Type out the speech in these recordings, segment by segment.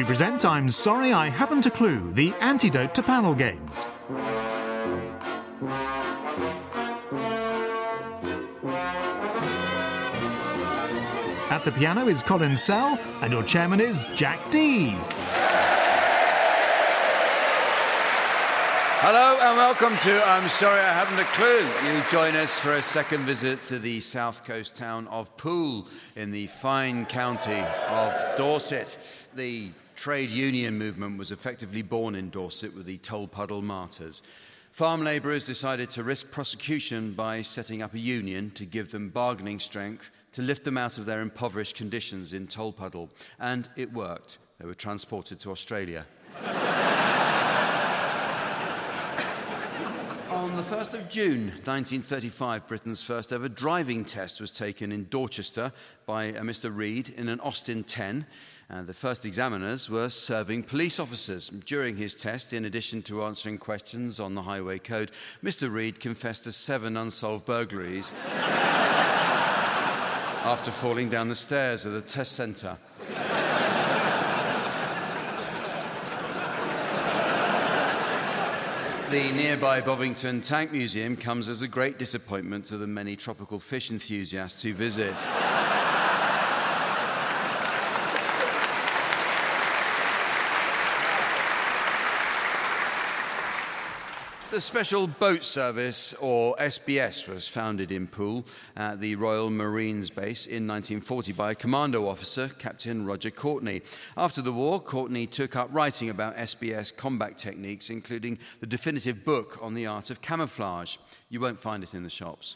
present I'm Sorry I Haven't a Clue, the antidote to panel games. At the piano is Colin Sell, and your chairman is Jack Dee. Hello and welcome to I'm Sorry I Haven't a Clue. You join us for a second visit to the south coast town of Poole in the fine county of Dorset. The trade union movement was effectively born in Dorset with the Tolpuddle Martyrs. Farm labourers decided to risk prosecution by setting up a union to give them bargaining strength to lift them out of their impoverished conditions in Tolpuddle. And it worked. They were transported to Australia. On the 1st of June 1935, Britain's first ever driving test was taken in Dorchester by a Mr. Reid in an Austin 10. The first examiners were serving police officers. During his test, in addition to answering questions on the highway code, Mr. Reid confessed to 7 unsolved burglaries after falling down the stairs of the test centre. The nearby Bovington Tank Museum comes as a great disappointment to the many tropical fish enthusiasts who visit. The Special Boat Service, or SBS, was founded in Poole at the Royal Marines Base in 1940 by a commando officer, Captain Roger Courtney. After the war, Courtney took up writing about SBS combat techniques, including the definitive book on the art of camouflage. You won't find it in the shops.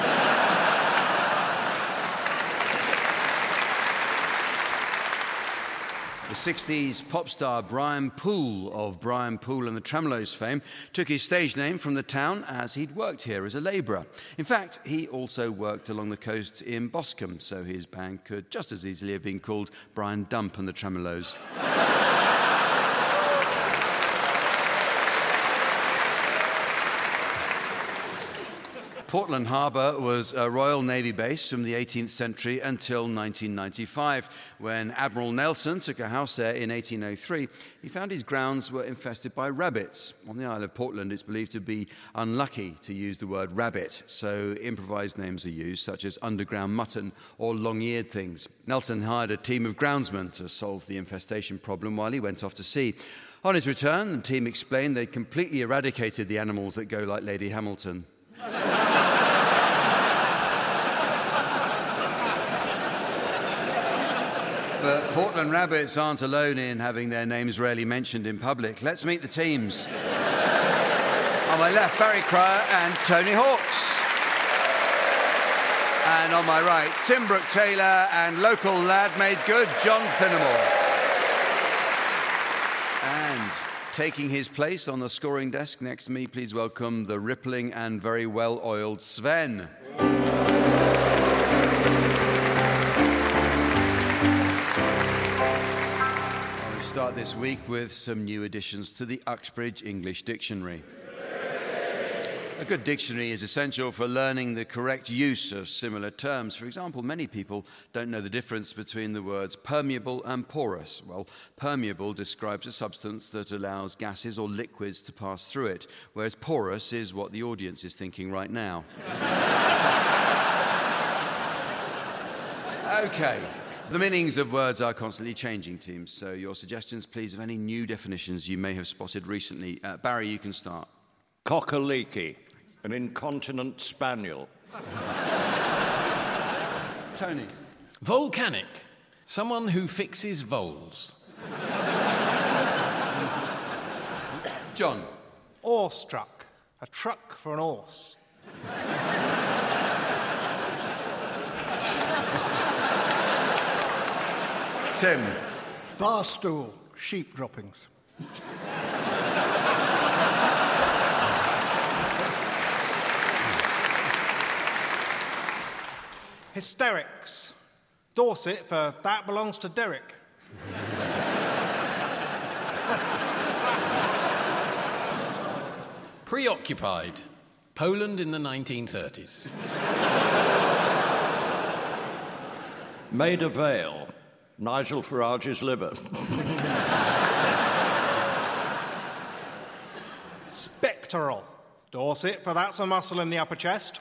The 60s pop star Brian Poole of Brian Poole and the Tremeloes fame took his stage name from the town as he'd worked here as a labourer. In fact, he also worked along the coast in Boscombe, so his band could just as easily have been called Brian Dump and the Tremeloes. Portland Harbour was a Royal Navy base from the 18th century until 1995. When Admiral Nelson took a house there in 1803, he found his grounds were infested by rabbits. On the Isle of Portland, it's believed to be unlucky to use the word rabbit, so improvised names are used, such as underground mutton or long-eared things. Nelson hired a team of groundsmen to solve the infestation problem while he went off to sea. On his return, the team explained they'd completely eradicated the animals that go like Lady Hamilton. But Portland Rabbits aren't alone in having their names rarely mentioned in public. Let's meet the teams. On my left, Barry Cryer and Tony Hawks. And on my right, Tim Brooke-Taylor and local lad made good, John Finnemore. And taking his place on the scoring desk next to me, please welcome the rippling and very well-oiled Sven. Start this week with some new additions to the Uxbridge English Dictionary. A good dictionary is essential for learning the correct use of similar terms. For example, many people don't know the difference between the words permeable and porous. Well, permeable describes a substance that allows gases or liquids to pass through it, whereas porous is what the audience is thinking right now. Okay. The meanings of words are constantly changing, teams, so your suggestions, please, of any new definitions you may have spotted recently. Barry, you can start. Cock-a-leaky, an incontinent spaniel. Tony. Volcanic, someone who fixes voles. John. Awestruck, a truck for an horse. Tim. Bar stool, sheep droppings. Hysterics. Dorset for that belongs to Derek. Preoccupied, Poland in the 1930s. Maida Vale, Nigel Farage's liver. Spectral. Dorset, for that's a muscle in the upper chest.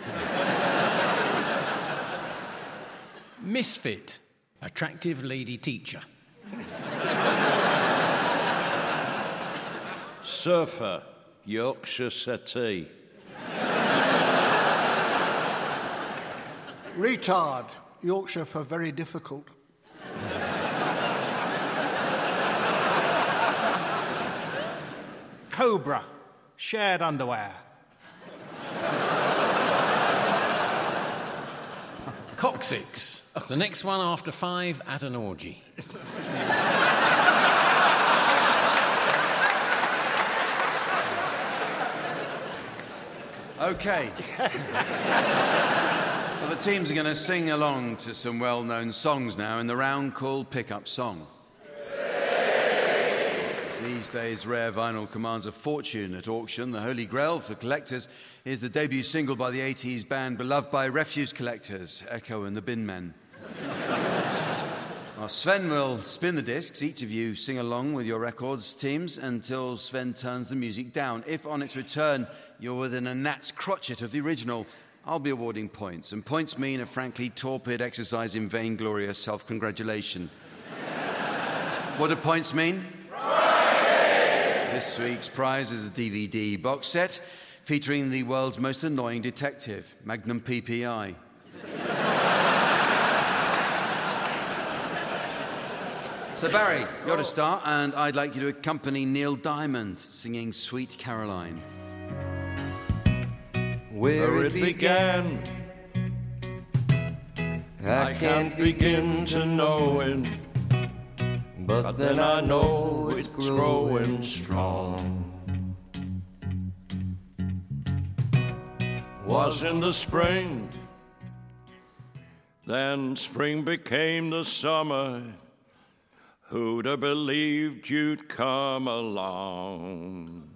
Misfit. Attractive lady teacher. Surfer. Yorkshire settee. Retard. Yorkshire for very difficult. Cobra. Shared underwear. Coccyx. The next one after 5 at an orgy. Okay. Well, the teams are going to sing along to some well-known songs now in the round called Pick-Up Song. These days, rare vinyl commands a fortune at auction. The Holy Grail for collectors is the debut single by the 80s band beloved by refuse collectors, Echo and the Bin Men. Well, Sven will spin the discs. Each of you sing along with your records teams until Sven turns the music down. If on its return you're within a gnat's crotchet of the original, I'll be awarding points. And points mean a frankly torpid exercise in vainglorious self-congratulation. What do points mean? This week's prize is a DVD box set featuring the world's most annoying detective, Magnum PPI. So, Barry, you're to start, and I'd like you to accompany Neil Diamond singing Sweet Caroline. Where it began, I can't begin to know it. But then I know it's growing strong. Was in the spring, then spring became the summer. Who'd have believed you'd come along?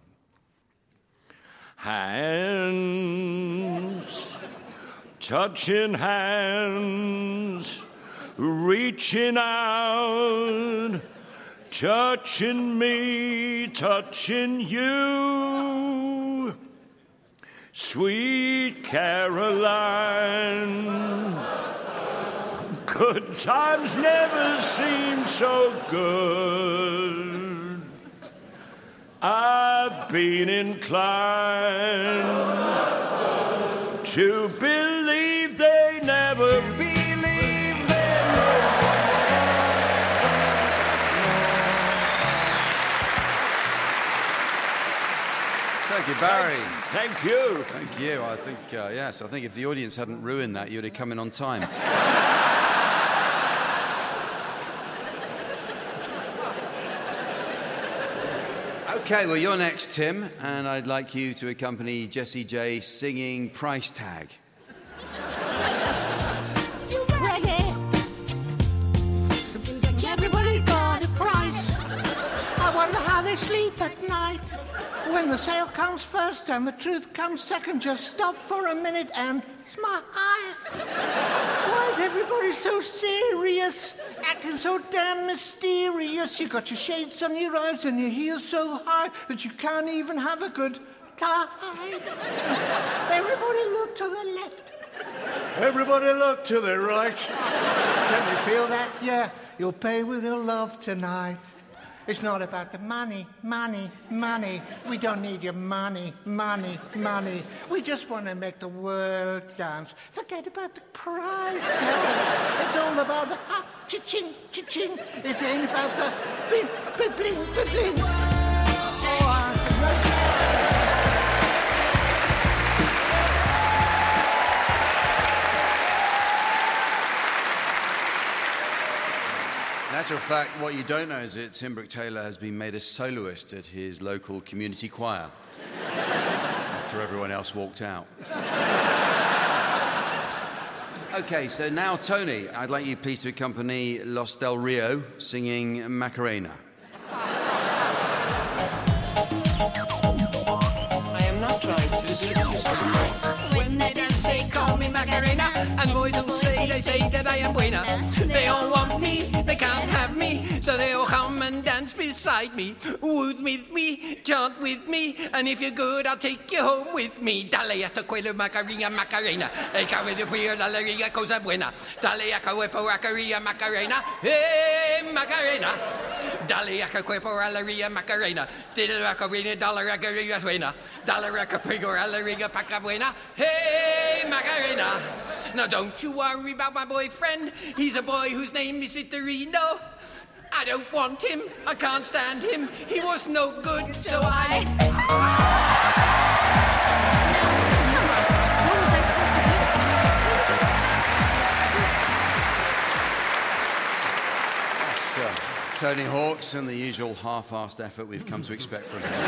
Hands, touching hands, reaching out, touching me, touching you, sweet Caroline. Good times never seemed so good. I've been inclined to believe they never. Thank you, Barry. Thank you. Thank you. I think, yes, I think if the audience hadn't ruined that, you'd have come in on time. Okay, well, you're next, Tim, and I'd like you to accompany Jessie J singing Price Tag. You ready? Seems like everybody's got a price. I wonder how they sleep at night. When the sale comes first and the truth comes second, just stop for a minute and smile. Why is everybody so serious? Acting so damn mysterious. You got your shades on your eyes and your heels so high that you can't even have a good time. Everybody look to the left. Everybody look to the right. Can you feel that? Yeah, you'll pay with your love tonight. It's not about the money, money, money. We don't need your money, money, money. We just want to make the world dance. Forget about the prize tag. It's all about the cha-ching, cha-ching. It ain't about the bling, bling, bling, bling. Matter of fact, what you don't know is that Tim Brooke-Taylor has been made a soloist at his local community choir after everyone else walked out. Okay, so now, Tony, I'd like you please to accompany Los Del Rio singing Macarena. I am not trying to seduce you. When they dance, they call me Macarena, and boys don't say, they say that I am buena. They all want me, they can't have me, so they all come and dance beside me. Wooth with me, chant with me, and if you're good, I'll take you home with me. Dale a tu cuello, Macarena, Macarena. El cabello prio, la alegría, cosa buena. Dale a tu cuerpo, Macarena, Macarena. Hey, Macarena. Dale a tu cuerpo, alegría, Macarena. Dile la Macarena, dale a la suena. Dale a tu prio, alegría, paca buena. Hey, Macarena. Now don't you worry about my boyfriend. He's a boy whose name is Vitorino. I don't want him. I can't stand him. He was no good, so I... Tony Hawks and the usual half-assed effort we've come to expect from him.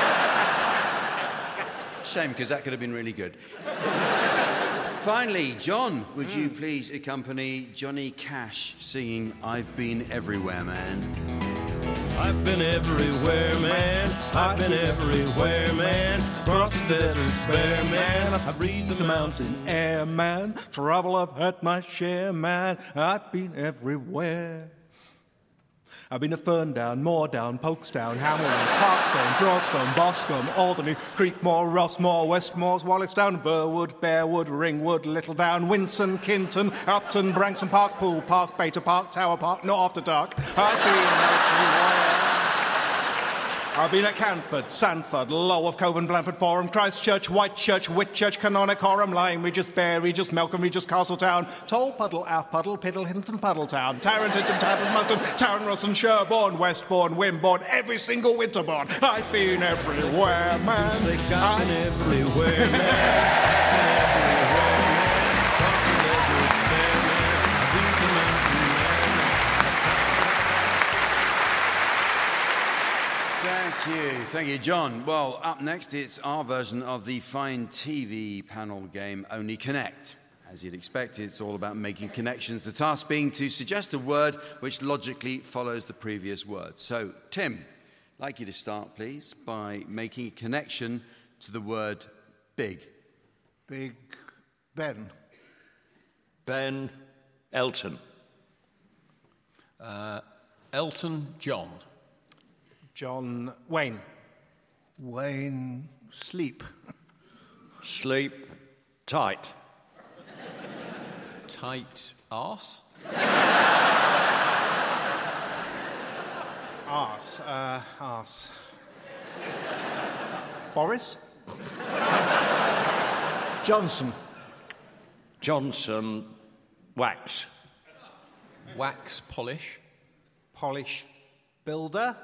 Shame, because that could have been really good. Finally, John, would you please accompany Johnny Cash singing I've Been Everywhere, Man? I've been everywhere, man. I've been everywhere, man. Across the deserts bare, man. I've breathed the mountain air, man. Trouble I've had my share, man. I've been everywhere. I've been to Ferndown, Moordown, Folkestone, Hamilton, Parkstone, Broadstone, Boscombe, Alderney, Creekmore, Rossmore, Westmoors, Wallistown, Burwood, Bearwood, Ringwood, Littledown, Winson, Kinton, Upton, Branksome Park, Poole Park, Beta Park, Tower Park, not after dark. I've been everywhere. I've been at Canford, Sandford, Lulworth, Coven, Blandford, Forum, Christchurch, Whitechurch, Whitchurch, Canonicorum, Lyme, Regis, Bear, Regis, Melcombe, Regis, Castletown, Tolpuddle, Outpuddle, Piddlehinton, Puddletown, Tarenton, Tarenton, Tarenross, Sherborne, Westbourne, Wimborne, every single Winterbourne. I've been everywhere, man. I've been everywhere, man. Thank you, John. Well, up next, it's our version of the fine TV panel game, Only Connect. As you'd expect, it's all about making connections, the task being to suggest a word which logically follows the previous word. So, Tim, I'd like you to start, please, by making a connection to the word big. Big Ben. Ben Elton. Elton John. John Wayne. Wayne Sleep. Sleep tight. Tight arse. Arse. Boris. Johnson. Johnson wax. Wax polish. Polish builder.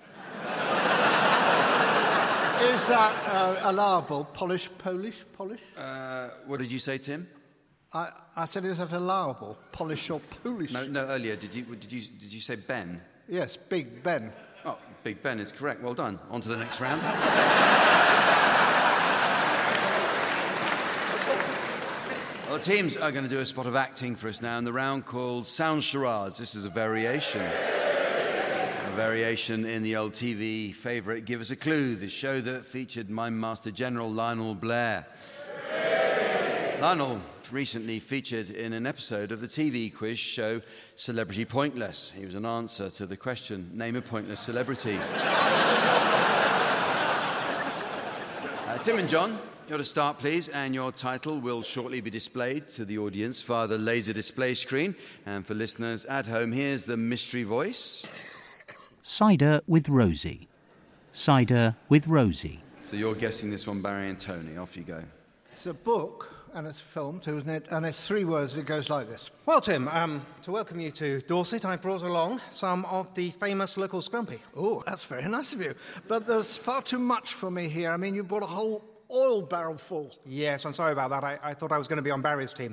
Is that allowable? Polish? What did you say, Tim? I said, is that allowable? Polish or Polish? No. Earlier, did you say Ben? Yes, Big Ben. Oh, Big Ben is correct. Well done. On to the next round. Well, the teams are going to do a spot of acting for us now in the round called Sound Charades. This is a variation. A variation in the old TV favourite Give Us a Clue, the show that featured Mime Master General Lionel Blair. Lionel recently featured in an episode of the TV quiz show Celebrity Pointless. He was an answer to the question, name a pointless celebrity. Tim and John, you're to start, please, and your title will shortly be displayed to the audience via the laser display screen. And for listeners at home, here's the mystery voice. Cider with Rosie. Cider with Rosie. So you're guessing this one, Barry and Tony. Off you go. It's a book, and it's a film too, isn't it? And it's 3 words, and it goes like this. Well, Tim, to welcome you to Dorset, I brought along some of the famous local scrumpy. Oh, that's very nice of you. But there's far too much for me here. I mean, you brought a whole oil barrel full. Yes, I'm sorry about that. I thought I was going to be on Barry's team.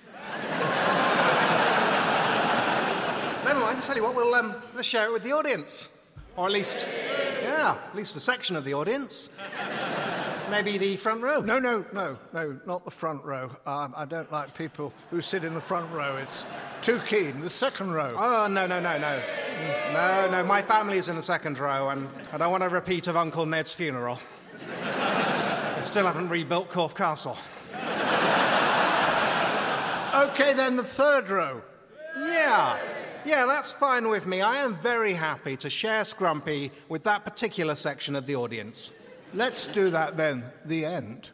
Never mind, I'll tell you what, let's share it with the audience. Or at least a section of the audience. Maybe the front row. No, not the front row. I don't like people who sit in the front row. It's too keen. The second row. Oh, no. No, my family's in the second row, and I don't want a repeat of Uncle Ned's funeral. They still haven't rebuilt Corfe Castle. OK, then the third row. Yeah, Yeah, that's fine with me. I am very happy to share Scrumpy with that particular section of the audience. Let's do that then. The end.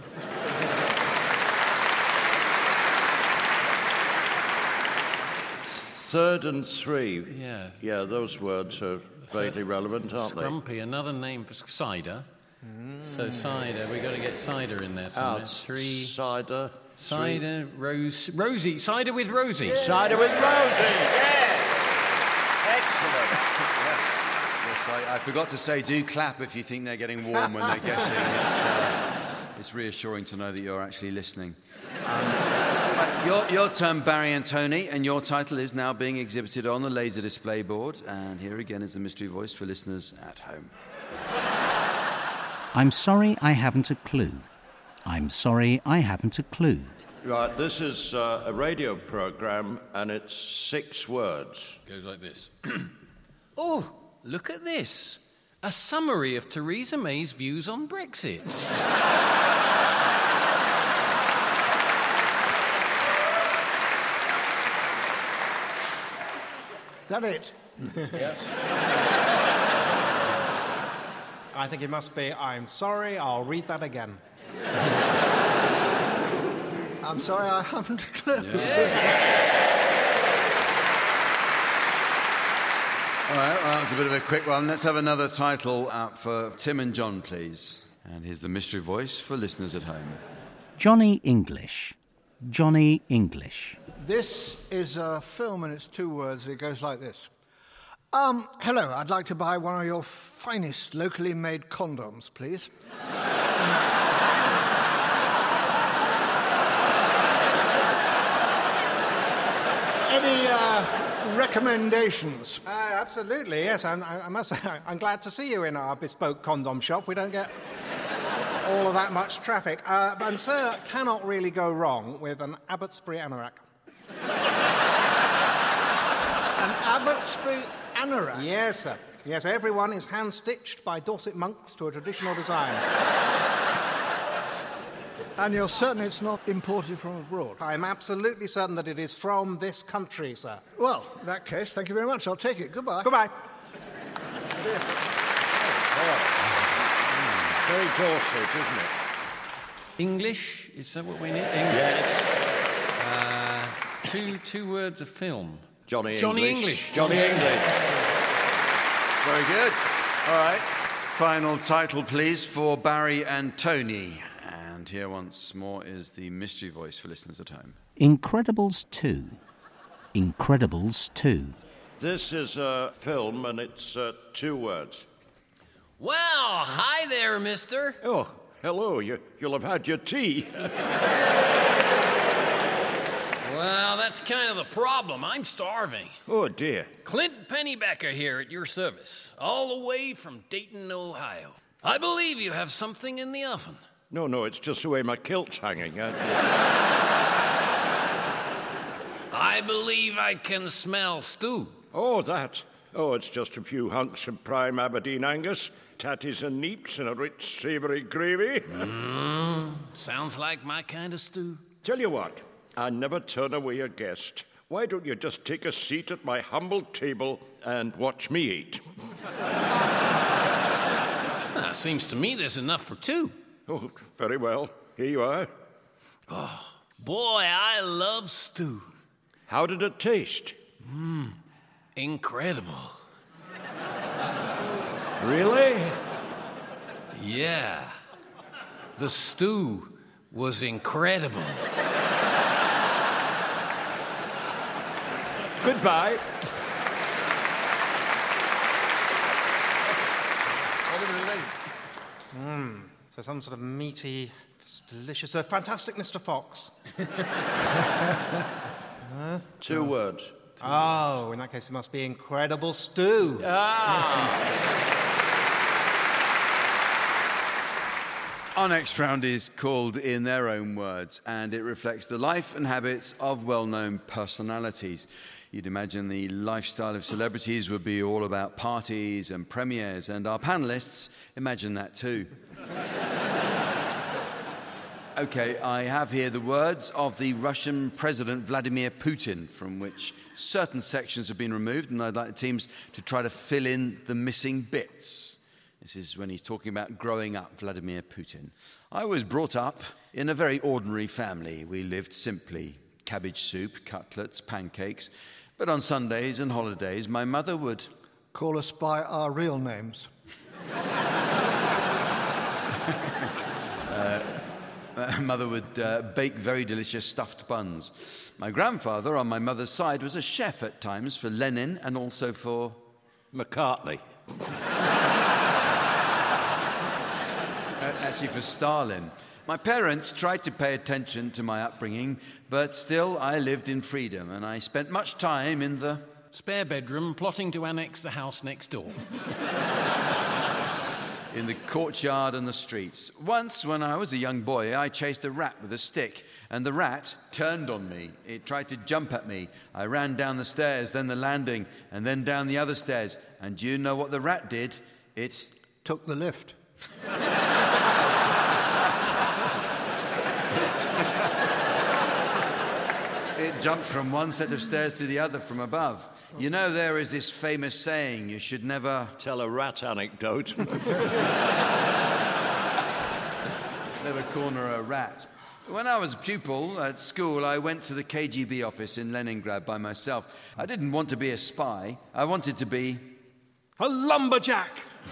Third and three. Yeah. Yeah, those words are vaguely relevant, aren't Scrumpy, another name for cider. So cider, we've got to get cider in there somewhere. Out. Three. Cider. Cider, Rosie. Cider with Rosie. Yeah. Cider with Rosie. Yeah. Excellent. Yes, I forgot to say, do clap if you think they're getting warm when they're guessing. It's reassuring to know that you're actually listening. Your turn, Barry and Tony, and your title is now being exhibited on the laser display board. And here again is the mystery voice for listeners at home. I'm sorry I haven't a clue. I'm sorry I haven't a clue. Right, this is a radio program, and it's 6 words. Goes like this. Oh, look at this. A summary of Theresa May's views on Brexit. Is that it? Yes. I think it must be, I'm sorry, I'll read that again. I'm sorry, I haven't a clue. Yeah. All right, well, that was a bit of a quick one. Let's have another title out for Tim and John, please. And here's the mystery voice for listeners at home. Johnny English. Johnny English. This is a film and it's 2 words. It goes like this. Hello, I'd like to buy one of your finest locally made condoms, please. Any recommendations? Absolutely, yes. I must say, I'm glad to see you in our bespoke condom shop. We don't get all of that much traffic. And sir cannot really go wrong with an Abbotsbury anorak. An Abbotsbury anorak? Yes, sir. Yes, everyone is hand-stitched by Dorset monks to a traditional design. And you're certain it's not imported from abroad? I'm absolutely certain that it is from this country, sir. Well, in that case, thank you very much. I'll take it. Goodbye. Goodbye. Very Dorset, isn't it? English? Is that what we need? Yes. Two words of film. Johnny English. Johnny English. Very good. All right. Final title, please, for Barry and Tony. And here once more is the mystery voice for listeners at home. Incredibles 2. Incredibles 2. This is a film and it's 2 words. Well, hi there, mister. Oh, hello. You'll have had your tea. Well, that's kind of the problem. I'm starving. Oh, dear. Clint Pennybacker here at your service, all the way from Dayton, Ohio. I believe you have something in the oven. No, it's just the way my kilt's hanging. I believe I can smell stew. Oh, that. Oh, it's just a few hunks of prime Aberdeen Angus, tatties and neeps, and a rich, savoury gravy. Sounds like my kind of stew. Tell you what, I never turn away a guest. Why don't you just take a seat at my humble table and watch me eat? Seems to me there's enough for 2. Oh, very well. Here you are. Oh, boy, I love stew. How did it taste? Incredible. Really? Yeah. The stew was incredible. Goodbye. So some sort of meaty, delicious, fantastic Mr. Fox. 2 words. Oh, in that case, it must be incredible stew. Our next round is called In Their Own Words, and it reflects the life and habits of well-known personalities. You'd imagine the lifestyle of celebrities would be all about parties and premieres, and our panellists imagine that too. OK, I have here the words of the Russian President Vladimir Putin, from which certain sections have been removed, and I'd like the teams to try to fill in the missing bits. This is when he's talking about growing up, Vladimir Putin. I was brought up in a very ordinary family. We lived simply. Cabbage soup, cutlets, pancakes. But on Sundays and holidays, my mother would... Call us by our real names. Mother would bake very delicious stuffed buns. My grandfather, on my mother's side, was a chef at times for Lenin and also for... McCartney. Actually, for Stalin. My parents tried to pay attention to my upbringing, but still I lived in freedom, and I spent much time in the... Spare bedroom, plotting to annex the house next door. In the courtyard and the streets. Once, when I was a young boy, I chased a rat with a stick, and the rat turned on me. It tried to jump at me. I ran down the stairs, then the landing, and then down the other stairs. And do you know what the rat did? It... Took the lift. It jumped from one set of stairs to the other from above. You know, there is this famous saying, you should never... Tell a rat anecdote. Never corner a rat. When I was a pupil at school, I went to the KGB office in Leningrad by myself. I didn't want to be a spy. I wanted to be... a lumberjack!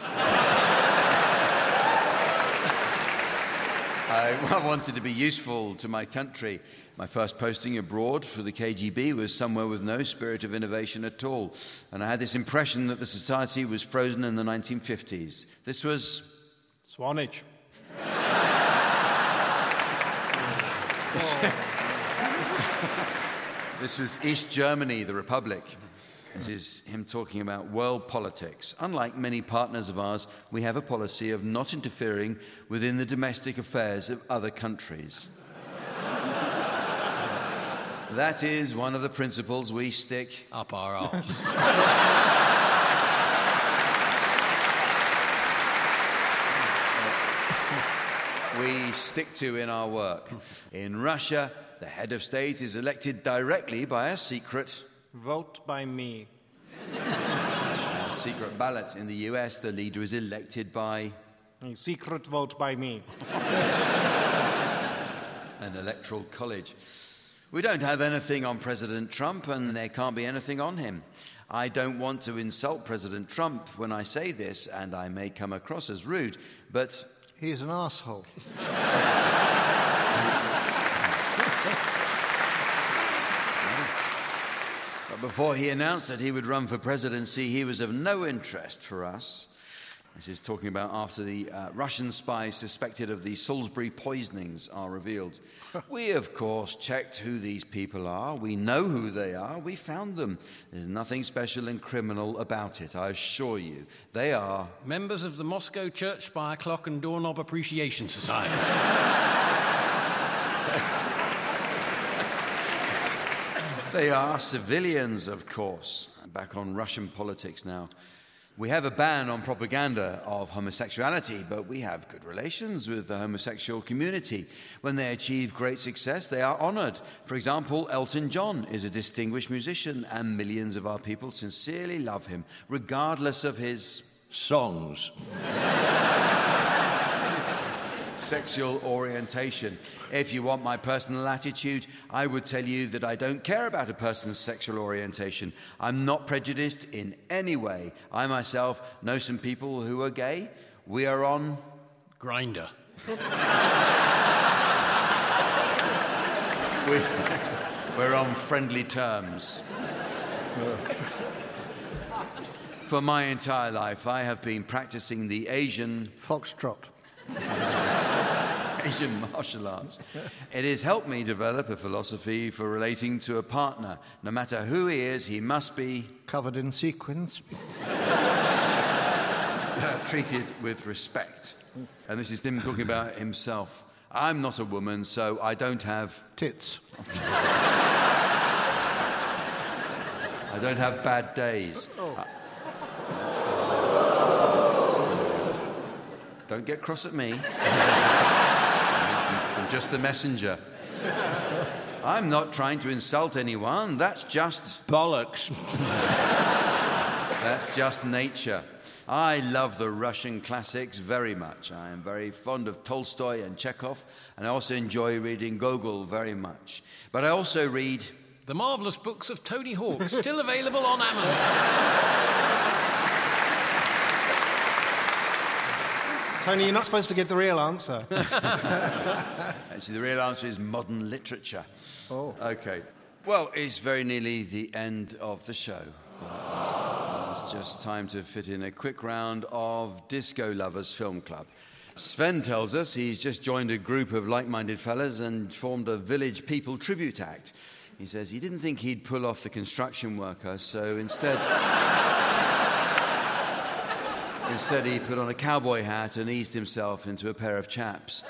I wanted to be useful to my country. My first posting abroad for the KGB was somewhere with no spirit of innovation at all. And I had this impression that the society was frozen in the 1950s. This was... Swanage. This was East Germany, the Republic. This is him talking about world politics. Unlike many partners of ours, we have a policy of not interfering within the domestic affairs of other countries. That is one of the principles we stick up our arse. We stick to in our work. In Russia, the head of state is elected directly by a secret... Vote by me. A secret ballot. In the US, the leader is elected by... A secret vote by me. An electoral college. We don't have anything on President Trump, and there can't be anything on him. I don't want to insult President Trump when I say this, and I may come across as rude, but... He's an arsehole. But before he announced that he would run for presidency, he was of no interest for us. This is talking about after the Russian spies suspected of the Salisbury poisonings are revealed. We, of course, checked who these people are. We know who they are. We found them. There's nothing special and criminal about it, I assure you. They are... members of the Moscow Church Spire Clock and Doorknob Appreciation Society. They are civilians, of course. Back on Russian politics now. We have a ban on propaganda of homosexuality, but we have good relations with the homosexual community. When they achieve great success, they are honoured. For example, Elton John is a distinguished musician, and millions of our people sincerely love him, regardless of his... songs. Sexual orientation. If you want my personal attitude, I would tell you that I don't care about a person's sexual orientation. I'm not prejudiced in any way. I myself know some people who are gay. We are on... Grindr. We're on friendly terms. For my entire life, I have been practicing the Asian... Foxtrot. Asian martial arts. It has helped me develop a philosophy for relating to a partner. No matter who he is, he must be... covered in sequins. Treated with respect. And this is him talking about himself. I'm not a woman, so I don't have... tits. I don't have bad days. Oh. Don't get cross at me. I'm just the messenger. I'm not trying to insult anyone. That's just... bollocks. That's just nature. I love the Russian classics very much. I am very fond of Tolstoy and Chekhov, and I also enjoy reading Gogol very much. But I also read... The Marvellous Books of Tony Hawk, still available on Amazon. Tony, you're not supposed to give the real answer. Actually, the real answer is modern literature. Oh. OK. Well, it's very nearly the end of the show. It's just time to fit in a quick round of Disco Lovers Film Club. Sven tells us he's just joined a group of like-minded fellas and formed a Village People tribute act. He says he didn't think he'd pull off the construction worker, so instead he put on a cowboy hat and eased himself into a pair of chaps.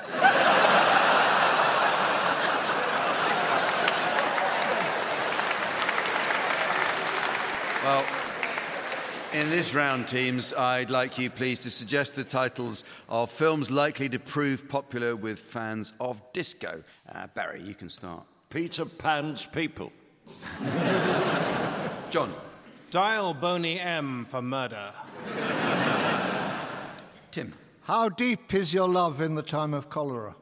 Well, in this round, teams, I'd like you, please, to suggest the titles of films likely to prove popular with fans of disco. Barry, you can start. Peter Pan's People. John. Dial Boney M for Murder. Tim. How deep is your love in the time of cholera?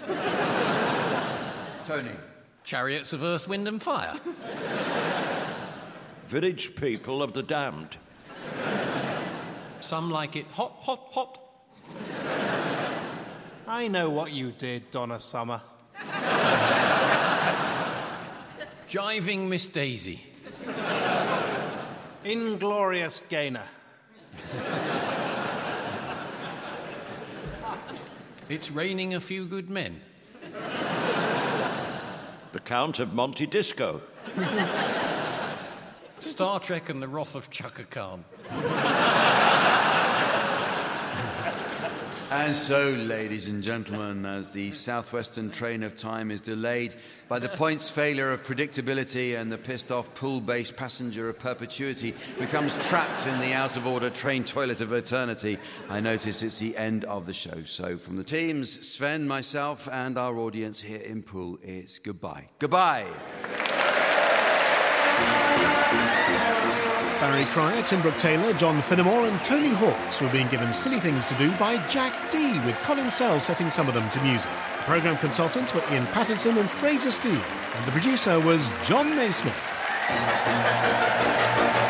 Tony. Chariots of Earth, Wind and Fire. Village People of the Damned. Some like it hot, hot, hot. I know what you did, Donna Summer. Jiving Miss Daisy. Inglorious Gaynor. It's Raining a Few Good Men. The Count of Monte Disco. Star Trek and the Wrath of Chaka Khan. And so, ladies and gentlemen, as the southwestern train of time is delayed by the points failure of predictability and the pissed-off pool-based passenger of perpetuity becomes trapped in the out-of-order train toilet of eternity, I notice it's the end of the show. So from the teams, Sven, myself, and our audience here in Poole, it's goodbye. Goodbye! Barry Cryer, Tim Brooke-Taylor, John Finnemore and Tony Hawks were being given silly things to do by Jack D, with Colin Sell setting some of them to music. The programme consultants were Ian Patterson and Fraser Steele, and the producer was John Naismith.